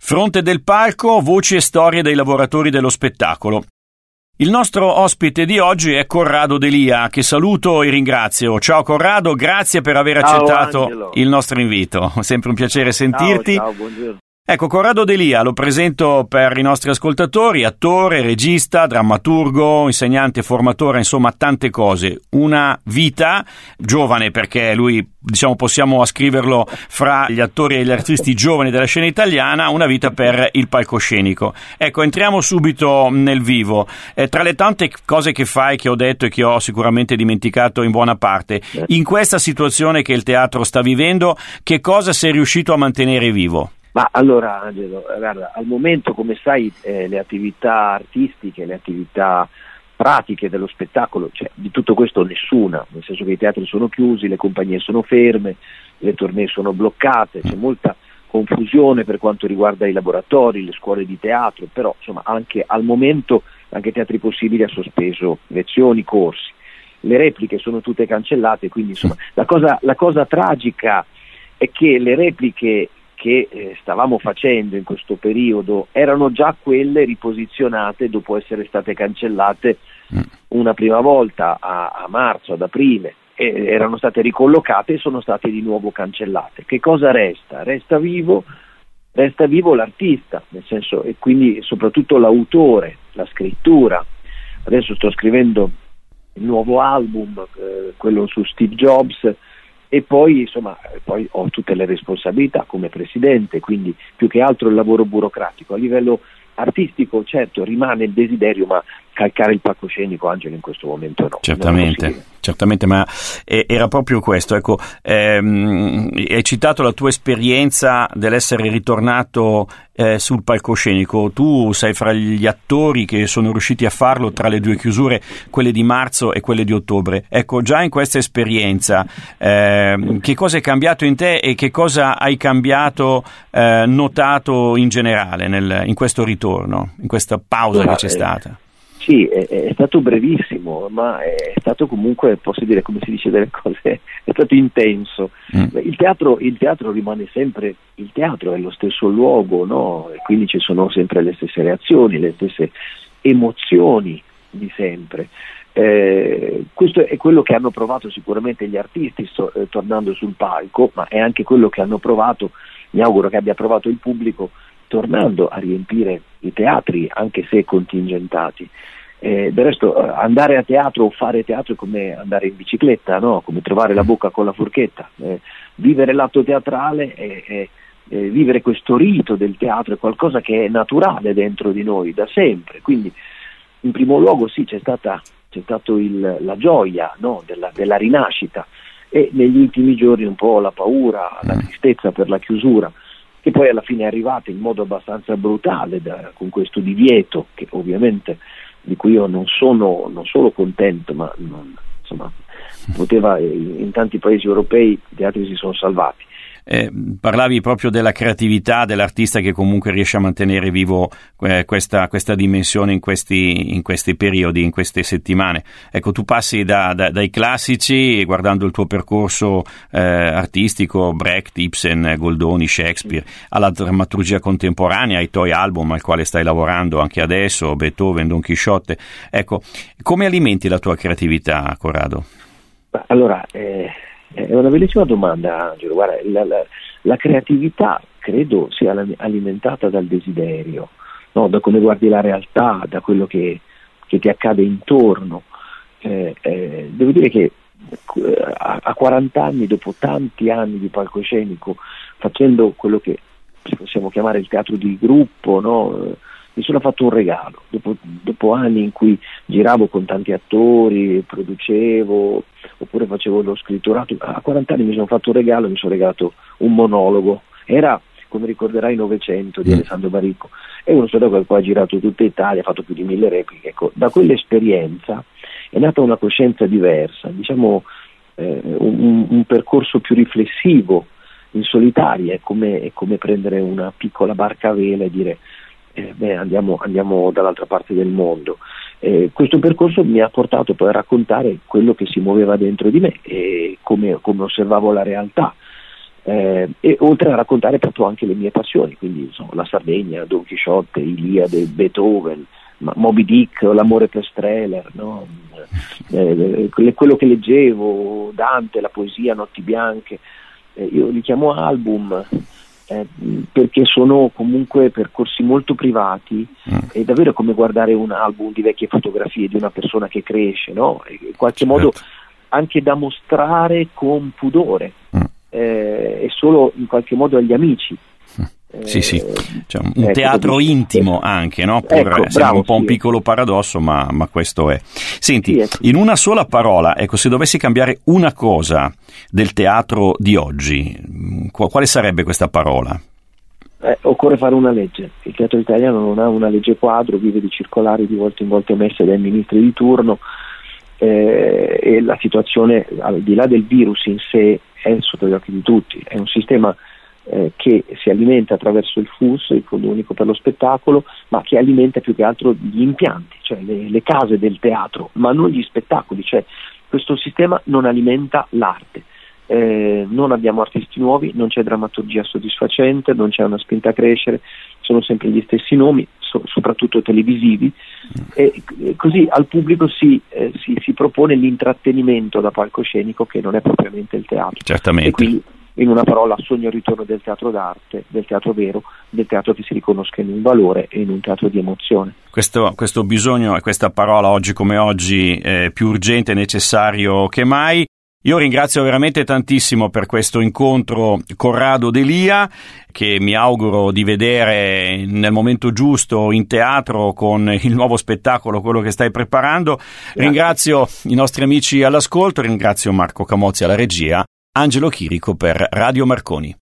Fronte del palco, voci e storie dei lavoratori dello spettacolo. Il nostro ospite di oggi è Corrado D'Elia, che saluto e ringrazio. Ciao Corrado, grazie per aver accettato Angelo. Il nostro invito. Sempre un piacere sentirti. Ciao, buongiorno. Ecco, Corrado D'Elia, lo presento per i nostri ascoltatori: attore, regista, drammaturgo, insegnante, formatore, insomma tante cose. Una vita giovane, perché lui, diciamo, possiamo ascriverlo fra gli attori e gli artisti giovani della scena italiana, una vita per il palcoscenico. Ecco, entriamo subito nel vivo. Tra le tante cose che fai, che ho detto e che ho sicuramente dimenticato in buona parte, in questa situazione che il teatro sta vivendo, che cosa sei riuscito a mantenere vivo? Ma allora Angelo, guarda, al momento, come sai, le attività artistiche, le attività pratiche dello spettacolo, cioè di tutto questo nessuna, nel senso che i teatri sono chiusi, le compagnie sono ferme, le tournée sono bloccate, c'è molta confusione per quanto riguarda i laboratori, le scuole di teatro, però insomma anche al momento anche Teatri Possibili ha sospeso lezioni, corsi, le repliche sono tutte cancellate, quindi insomma la cosa tragica è che le repliche che stavamo facendo in questo periodo erano già quelle riposizionate dopo essere state cancellate una prima volta a marzo, ad aprile, erano state ricollocate e sono state di nuovo cancellate. Che cosa resta? Resta vivo l'artista, nel senso, e quindi soprattutto l'autore, la scrittura. Adesso sto scrivendo il nuovo album, quello su Steve Jobs, e poi insomma poi ho tutte le responsabilità come presidente, quindi più che altro il lavoro burocratico. A livello artistico certo rimane il desiderio, ma calcare il palcoscenico, Angelo, in questo momento no. Certamente, ma era proprio questo. Ecco, hai citato la tua esperienza dell'essere ritornato sul palcoscenico. Tu sei fra gli attori che sono riusciti a farlo tra le due chiusure, quelle di marzo e quelle di ottobre. Ecco, già in questa esperienza che cosa è cambiato in te e che cosa hai cambiato, notato in generale in questo ritorno, in questa pausa che c'è stata? Sì, è stato brevissimo, ma è stato comunque, posso dire, come si dice delle cose, è stato intenso. Il teatro rimane sempre, il teatro è lo stesso luogo, no? E quindi ci sono sempre le stesse reazioni, le stesse emozioni di sempre. Questo è quello che hanno provato sicuramente gli artisti tornando sul palco, ma è anche quello che hanno provato, mi auguro che abbia provato il pubblico, tornando a riempire i teatri, anche se contingentati. Del resto andare a teatro o fare teatro è come andare in bicicletta, no? Come trovare la bocca con la forchetta. Vivere l'atto teatrale e vivere questo rito del teatro è qualcosa che è naturale dentro di noi da sempre. Quindi in primo luogo sì, c'è stato la gioia, no? della rinascita, e negli ultimi giorni un po' la paura, la tristezza per la chiusura, che poi alla fine è arrivata in modo abbastanza brutale con questo divieto, che ovviamente di cui io non sono solo contento, ma insomma poteva, in tanti paesi europei i teatri si sono salvati. Parlavi proprio della creatività dell'artista che comunque riesce a mantenere vivo questa dimensione in questi periodi, in queste settimane. Ecco, tu passi dai classici, guardando il tuo percorso artistico, Brecht, Ibsen, Goldoni, Shakespeare, alla drammaturgia contemporanea, ai tuoi album al quale stai lavorando anche adesso, Beethoven, Don Chisciotte. Ecco, come alimenti la tua creatività, Corrado? Allora, è una bellissima domanda, Angelo. Guarda, la creatività credo sia alimentata dal desiderio, no? Da come guardi la realtà, da quello che ti accade intorno. Devo dire che a 40 anni, dopo tanti anni di palcoscenico, facendo quello che possiamo chiamare il teatro di gruppo, no? Mi sono fatto un regalo, dopo anni in cui giravo con tanti attori, producevo, oppure facevo lo scritturato. A 40 anni mi sono fatto un regalo, mi sono regalato un monologo. Era, come ricorderai, Novecento di Alessandro Baricco, è uno spettacolo che poi ha girato tutta Italia, ha fatto più di 1000 repliche. Ecco, da quell'esperienza è nata una coscienza diversa, diciamo un percorso più riflessivo, in solitaria. È come prendere una piccola barca a vela e dire andiamo dall'altra parte del mondo. Questo percorso mi ha portato poi a raccontare quello che si muoveva dentro di me e come osservavo la realtà. e oltre a raccontare proprio anche le mie passioni, quindi la Sardegna, Don Chisciotte, Iliade, Beethoven, Moby Dick, l'amore per Strehler, no? Quello che leggevo, Dante, la poesia, Notti bianche, io li chiamo album perché sono comunque percorsi molto privati, è davvero come guardare un album di vecchie fotografie di una persona che cresce, no? In qualche modo anche da mostrare con pudore e solo in qualche modo agli amici. Sì, cioè un teatro intimo anche, no? Sembra un po' un piccolo paradosso, ma questo è. Senti, in una sola parola, ecco, se dovessi cambiare una cosa del teatro di oggi, quale sarebbe questa parola? Occorre fare una legge. Il teatro italiano non ha una legge quadro, vive di circolari di volta in volta emesse dai ministri di turno, e la situazione, al di là del virus in sé, è sotto gli occhi di tutti. È un sistema che si alimenta attraverso il FUS, il Fondo Unico per lo Spettacolo, ma che alimenta più che altro gli impianti, cioè le case del teatro, ma non gli spettacoli. Cioè questo sistema non alimenta l'arte, non abbiamo artisti nuovi, non c'è drammaturgia soddisfacente, non c'è una spinta a crescere, sono sempre gli stessi nomi, soprattutto televisivi, e così al pubblico si propone l'intrattenimento da palcoscenico, che non è propriamente il teatro. Certamente. E quindi, in una parola, sogno il ritorno del teatro d'arte, del teatro vero, del teatro che si riconosca in un valore e in un teatro di emozione. Questo bisogno e questa parola oggi come oggi è più urgente e necessario che mai. Io ringrazio veramente tantissimo per questo incontro Corrado D'Elia, che mi auguro di vedere nel momento giusto in teatro con il nuovo spettacolo, quello che stai preparando. Grazie. Ringrazio i nostri amici all'ascolto, ringrazio Marco Camozzi alla regia, Angelo Chirico per Radio Marconi.